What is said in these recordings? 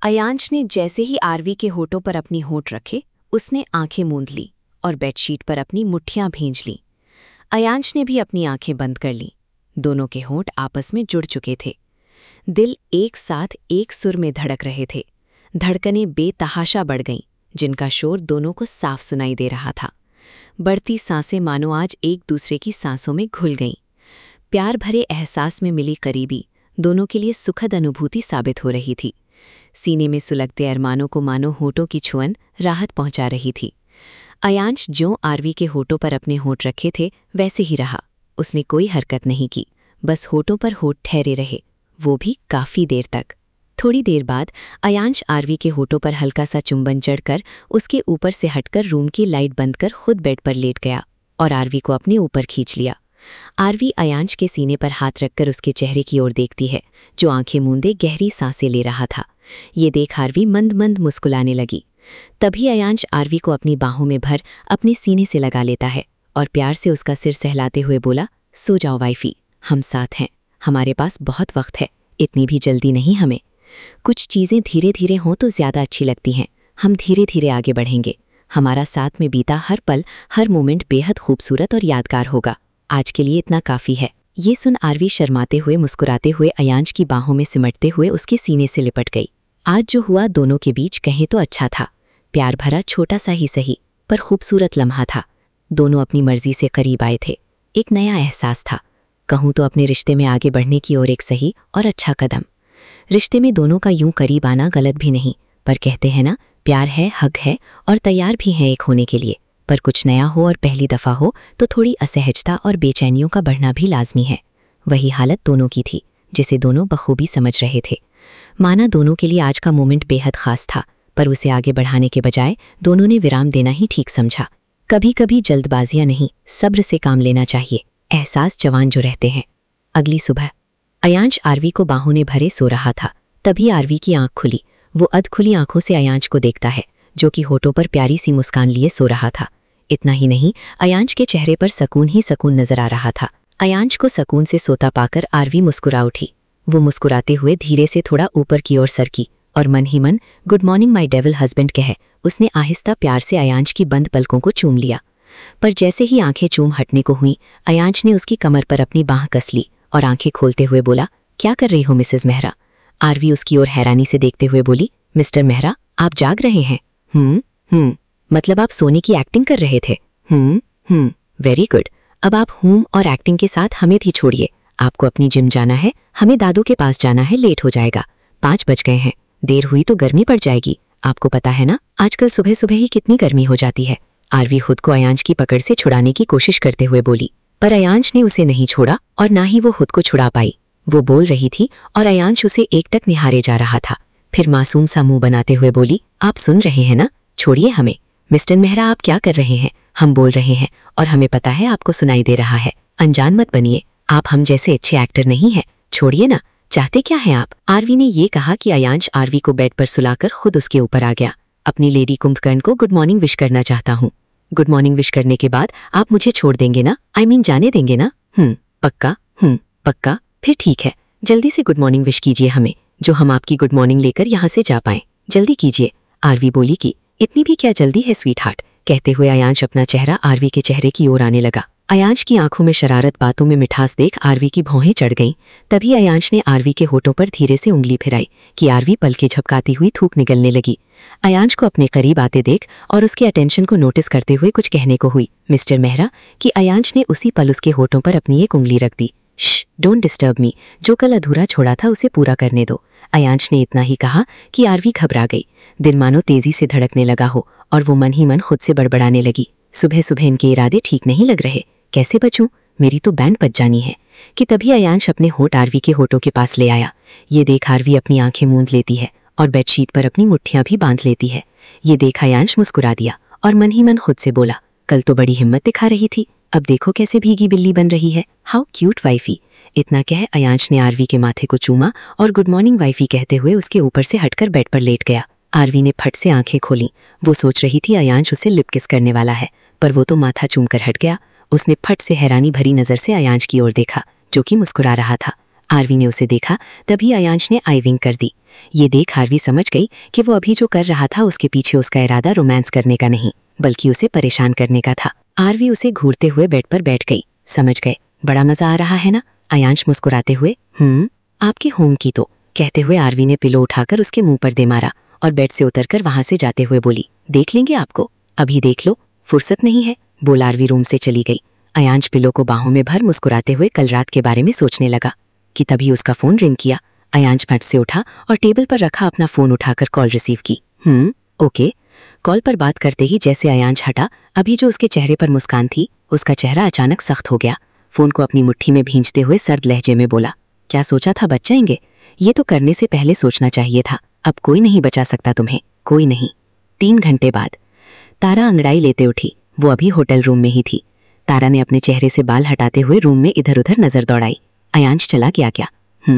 अयांश ने जैसे ही आरवी के होठों पर अपनी होंठ रखे, उसने आंखें मूंद ली और बेडशीट पर अपनी मुट्ठियां भींच लीं। अयांश ने भी अपनी आंखें बंद कर लीं। दोनों के होंठ आपस में जुड़ चुके थे। दिल एक साथ एक सुर में धड़क रहे थे। धड़कनें बेतहाशा बढ़ गईं, जिनका शोर दोनों को साफ सुनाई दे रहा था। बढ़ती सांसें मानो आज एक दूसरे की सांसों में घुल गईं। प्यार भरे एहसास में मिली करीबी दोनों के लिए सुखद अनुभूति साबित हो रही थी। सीने में सुलगते अरमानों को मानो होठों की छुअन राहत पहुंचा रही थी। अयांश ज्यों आरवी के होठों पर अपने होंठ रखे थे वैसे ही रहा। उसने कोई हरकत नहीं की, बस होठों पर होठ ठहरे रहे, वो भी काफी देर तक। थोड़ी देर बाद अयांश आरवी के होठों पर हल्का सा चुंबन चढ़कर उसके ऊपर से हटकर रूम की लाइट बंद कर खुद बेड पर लेट गया और आरवी को अपने ऊपर खींच लिया। आरवी अयांश के सीने पर हाथ रखकर उसके चेहरे की ओर देखती है, जो आंखें मूंदे गहरी सांसें ले रहा था। ये देख आरवी मंद मंद मुस्कुराने लगी। तभी अयांश आरवी को अपनी बाहों में भर अपने सीने से लगा लेता है और प्यार से उसका सिर सहलाते हुए बोला, सो जाओ वाइफी, हम साथ हैं, हमारे पास बहुत वक्त है, इतनी भी जल्दी नहीं हमें। कुछ चीज़ें धीरे धीरे हों तो ज़्यादा अच्छी लगती हैं। हम धीरे धीरे आगे बढ़ेंगे। हमारा साथ में बीता हर पल, हर मोमेंट बेहद खूबसूरत और यादगार होगा। आज के लिए इतना काफ़ी है। ये सुन आरवी शर्माते हुए मुस्कुराते हुए अयांश की बाहों में सिमटते हुए उसके सीने से लिपट गई। आज जो हुआ दोनों के बीच कहें तो अच्छा था। प्यार भरा छोटा सा ही सही पर खूबसूरत लम्हा था। दोनों अपनी मर्जी से करीब आए थे। एक नया एहसास था। कहूँ तो अपने रिश्ते में आगे बढ़ने की ओर एक सही और अच्छा कदम। रिश्ते में दोनों का यूं करीब आना गलत भी नहीं, पर कहते हैं ना, प्यार है, हक है और तैयार भी हैं एक होने के लिए। पर कुछ नया हो और पहली दफ़ा हो तो थोड़ी असहजता और बेचैनियों का बढ़ना भी लाजमी है। वही हालत दोनों की थी, जिसे दोनों बखूबी समझ रहे थे। माना दोनों के लिए आज का मोमेंट बेहद खास था, पर उसे आगे बढ़ाने के बजाय दोनों ने विराम देना ही ठीक समझा। कभी कभी जल्दबाजियां नहीं, सब्र से काम लेना चाहिए। एहसास जवान जो रहते हैं। अगली सुबह अयांश आरवी को बाहों ने भरे सो रहा था। तभी आरवी की आंख खुली। वो अधखुली आंखों से अयांश को देखता है, जो कि होठों पर प्यारी सी मुस्कान लिए सो रहा था। इतना ही नहीं, अयांश के चेहरे पर सकून ही सकून नजर आ रहा था। अयांश को सकून से सोता पाकर आरवी मुस्कुरा उठी। वो मुस्कुराते हुए धीरे से थोड़ा ऊपर की ओर सरकी और मन ही मन good morning my devil husband कह उसने आहिस्ता प्यार से अयांश की बंद पलकों को चूम लिया। पर जैसे ही आंखें चूम हटने को हुई, अयांश ने उसकी कमर पर अपनी बाह कस ली और आंखें खोलते हुए बोला, क्या कर रही हो मिसेस मेहरा? आरवी उसकी ओर हैरानी से देखते हुए बोली, मिस्टर मेहरा, आप जाग रहे हैं? मतलब आप सोने की एक्टिंग कर रहे थे? Very good. अब आप और एक्टिंग के साथ हमें भी छोड़िए। आपको अपनी जिम जाना है, हमें दादू के पास जाना है, लेट हो जाएगा। 5 बज गए हैं, देर हुई तो गर्मी पड़ जाएगी। आपको पता है ना, आजकल सुबह सुबह ही कितनी गर्मी हो जाती है। आरवी खुद को अयांश की पकड़ से छुड़ाने की कोशिश करते हुए बोली, पर अयांश ने उसे नहीं छोड़ा और ना ही वो खुद को छुड़ा पाई। वो बोल रही थी और अयांश उसे एकटक निहारे जा रहा था। फिर मासूम सा मुंह बनाते हुए बोली, आप सुन रहे हैं ना, छोड़िए हमें। मिस्टर मेहरा, आप क्या कर रहे हैं? हम बोल रहे हैं और हमें पता है आपको सुनाई दे रहा है। अनजान मत बनिए, आप हम जैसे अच्छे एक्टर नहीं हैं। छोड़िए ना, चाहते क्या हैं आप? आरवी ने ये कहा कि अयांश आरवी को बेड पर सुलाकर खुद उसके ऊपर आ गया। अपनी लेडी कुंभकर्ण को गुड मॉर्निंग विश करना चाहता हूँ। गुड मॉर्निंग विश करने के बाद आप मुझे छोड़ देंगे ना? जाने देंगे ना? पक्का? पक्का। फिर ठीक है, जल्दी से गुड मॉर्निंग विश कीजिए हमें, जो हम आपकी गुड मॉर्निंग लेकर यहाँ से जा पाएं। जल्दी कीजिए। आरवी बोली कि इतनी भी क्या जल्दी है स्वीट हार्ट? कहते हुए अयांश अपना चेहरा आरवी के चेहरे की ओर आने लगा। अयांश की आंखों में शरारत, बातों में मिठास देख आरवी की भौहें चढ़ गईं। तभी अयांश ने आरवी के होठों पर धीरे से उंगली फिराई कि आरवी पलके झपकाती हुई थूक निकलने लगी। अयांश को अपने करीब आते देख और उसके अटेंशन को नोटिस करते हुए कुछ कहने को हुई मिस्टर मेहरा कि अयांश ने उसी पल उसके होठों पर अपनी एक उंगली रख दी। डोंट डिस्टर्ब मी, जो कल अधूरा छोड़ा था उसे पूरा करने दो। अयांश ने इतना ही कहा कि आरवी घबरा गई। दिल मानो तेजी से धड़कने लगा हो और वो मन ही मन खुद से बड़बड़ाने लगी, सुबह सुबह इनके इरादे ठीक नहीं लग रहे, कैसे बचूं? मेरी तो बैंड बज जानी है। कि तभी अयांश अपने होठ आरवी के होठों के पास ले आया। ये देख आरवी अपनी आंखें मूंद लेती है और बेडशीट पर अपनी मुट्ठियां भी बांध लेती है। ये देख अयांश मुस्कुरा दिया और मन ही मन खुद से बोला, कल तो बड़ी हिम्मत दिखा रही थी, अब देखो कैसे भीगी बिल्ली बन रही है। How cute wifey. इतना कह अयांश ने आरवी के माथे को चूमा और गुड मॉर्निंग वाइफी कहते हुए उसके ऊपर से हटकर बेड पर लेट गया। आरवी ने फट से आंखें खोली। वो सोच रही थी अयांश उसे लिप किस करने वाला है, पर वो तो माथा चूमकर हट गया। उसने फट से हैरानी भरी नजर से अयांश की ओर देखा, जो कि मुस्कुरा रहा था। आरवी ने उसे देखा, तभी अयांश ने आई विंक कर दी। ये देख आरवी समझ गई कि वो अभी जो कर रहा था उसके पीछे उसका इरादा रोमांस करने का नहीं, बल्कि उसे परेशान करने का था। आरवी उसे घूरते हुए बेड पर बैठ गई। समझ गए, बड़ा मजा आ रहा है ना? अयांश मुस्कुराते हुए आपके होम की तो, कहते हुए आरवी ने पिलो उठाकर उसके मुंह पर दे मारा और बेड से उतरकर वहां से जाते हुए बोली, देख लेंगे आपको, अभी देख लो, फुर्सत नहीं है, बोल आरवी रूम से चली गई। अयांश पिलो को बाहों में भर मुस्कुराते हुए कल रात के बारे में सोचने लगा कि तभी उसका फोन रिंग किया। अयांश फट से उठा और टेबल पर रखा अपना फोन उठाकर कॉल रिसीव की। ओके। कॉल पर बात करते ही जैसे अयांश हटा, अभी जो उसके चेहरे पर मुस्कान थी, उसका चेहरा अचानक सख्त हो गया। फोन को अपनी मुट्ठी में भींचते हुए सर्द लहजे में बोला, क्या सोचा था बच जाएंगे? ये तो करने से पहले सोचना चाहिए था। अब कोई नहीं बचा सकता तुम्हें, कोई नहीं। 3 घंटे बाद तारा अंगड़ाई लेते उठी। वो अभी होटल रूम में ही थी। तारा ने अपने चेहरे से बाल हटाते हुए रूम में इधर उधर नजर दौड़ाई। अयांश चला गया क्या?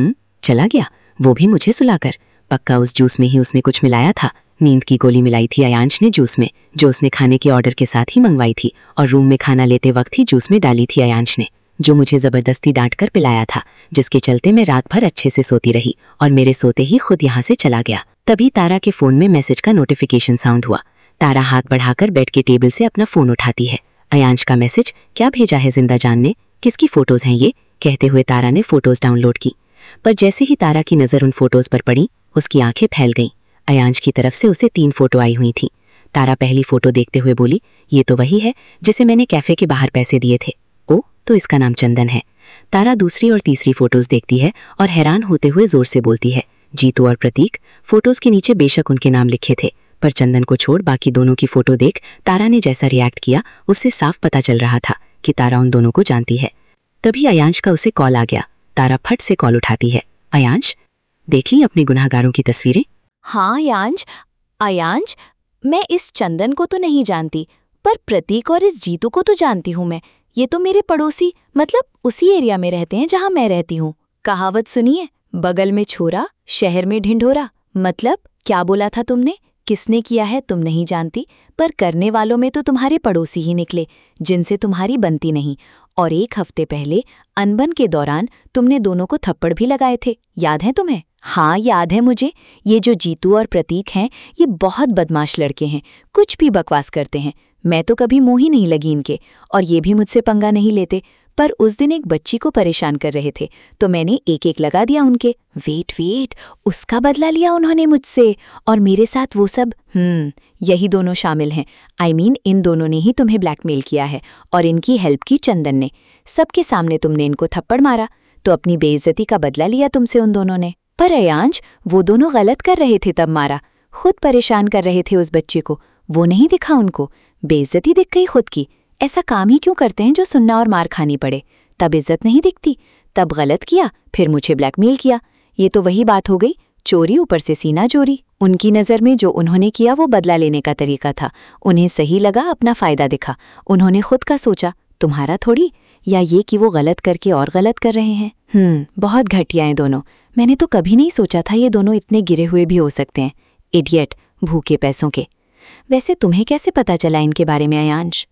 चला गया, वो भी मुझे सुलाकर। पक्का उस जूस में ही उसने कुछ मिलाया था। नींद की गोली मिलाई थी अयांश ने जूस में, जो उसने खाने के ऑर्डर के साथ ही मंगवाई थी, और रूम में खाना लेते वक्त ही जूस में डाली थी अयांश ने, जो मुझे जबरदस्ती डांट कर पिलाया था, जिसके चलते मैं रात भर अच्छे से सोती रही और मेरे सोते ही खुद यहाँ से चला गया। तभी तारा के फोन में मैसेज का नोटिफिकेशन साउंड हुआ। तारा हाथ बढ़ाकर बेड के टेबल से अपना फोन उठाती है। अयांश का मैसेज, क्या भेजा है जिंदा जान ने, किसकी फोटोज हैं ये? कहते हुए तारा ने फोटोज डाउनलोड की, पर जैसे ही तारा की नजर उन फोटोज पर पड़ी, उसकी आंखें फैल गईं। अयांश की तरफ से उसे 3 फोटो आई हुई थी। तारा पहली फोटो देखते हुए बोली, ये तो वही है जिसे मैंने कैफे के बाहर पैसे दिए थे। ओ, तो इसका नाम चंदन है। तारा दूसरी और तीसरी फोटोज देखती है और हैरान होते हुए जोर से बोलती है, जीतू और प्रतीक। फोटोज के नीचे बेशक उनके नाम लिखे थे, पर चंदन को छोड़ बाकी दोनों की फोटो देख तारा ने जैसा रिएक्ट किया, उससे साफ पता चल रहा था कि तारा उन दोनों को जानती है। तभी अयांश का उसे कॉल आ गया। तारा फट से कॉल उठाती है। अयांश, देख ली अपने गुनाहगारों की तस्वीरें? हाँ अयांश, मैं इस चंदन को तो नहीं जानती, पर प्रतीक और इस जीतू को तो जानती हूँ मैं। ये तो मेरे पड़ोसी, मतलब उसी एरिया में रहते हैं जहाँ मैं रहती हूँ। कहावत सुनिए, बगल में छोरा, शहर में ढिंढोरा। मतलब क्या बोला था तुमने? किसने किया है तुम नहीं जानती, पर करने वालों में तो तुम्हारे पड़ोसी ही निकले, जिनसे तुम्हारी बनती नहीं। और 1 हफ्ते पहले अनबन के दौरान तुमने दोनों को थप्पड़ भी लगाए थे, याद है तुम्हें? हाँ याद है मुझे। ये जो जीतू और प्रतीक हैं, ये बहुत बदमाश लड़के हैं, कुछ भी बकवास करते हैं। मैं तो कभी मुंह ही नहीं लगी इनके, और ये भी मुझसे पंगा नहीं लेते। पर उस दिन एक बच्ची को परेशान कर रहे थे, तो मैंने एक एक लगा दिया उनके। वेट, उसका बदला लिया उन्होंने मुझसे, और मेरे साथ वो सब। यही दोनों शामिल हैं। इन दोनों ने ही तुम्हें ब्लैकमेल किया है, और इनकी हेल्प की चंदन ने। सबके सामने तुमने इनको थप्पड़ मारा, तो अपनी बेइज्जती का बदला लिया तुमसे उन दोनों ने। पर अयांश, वो दोनों गलत कर रहे थे तब मारा, खुद परेशान कर रहे थे उस बच्चे को। वो नहीं दिखा उनको, बेइज्जती दिख गई खुद की। ऐसा काम ही क्यों करते हैं जो सुनना और मार खानी पड़े? तब इज्जत नहीं दिखती, तब गलत किया, फिर मुझे ब्लैकमेल किया। ये तो वही बात हो गई, चोरी ऊपर से सीना चोरी। उनकी नज़र में जो उन्होंने किया वो बदला लेने का तरीका था। उन्हें सही लगा, अपना फायदा दिखा। उन्होंने खुद का सोचा, तुम्हारा थोड़ी। या ये कि वो गलत करके और गलत कर रहे हैं। बहुत घटिया हैं दोनों। मैंने तो कभी नहीं सोचा था ये दोनों इतने गिरे हुए भी हो सकते हैं। इडियट, भूखे पैसों के। वैसे तुम्हें कैसे पता चला इनके बारे में अयांश?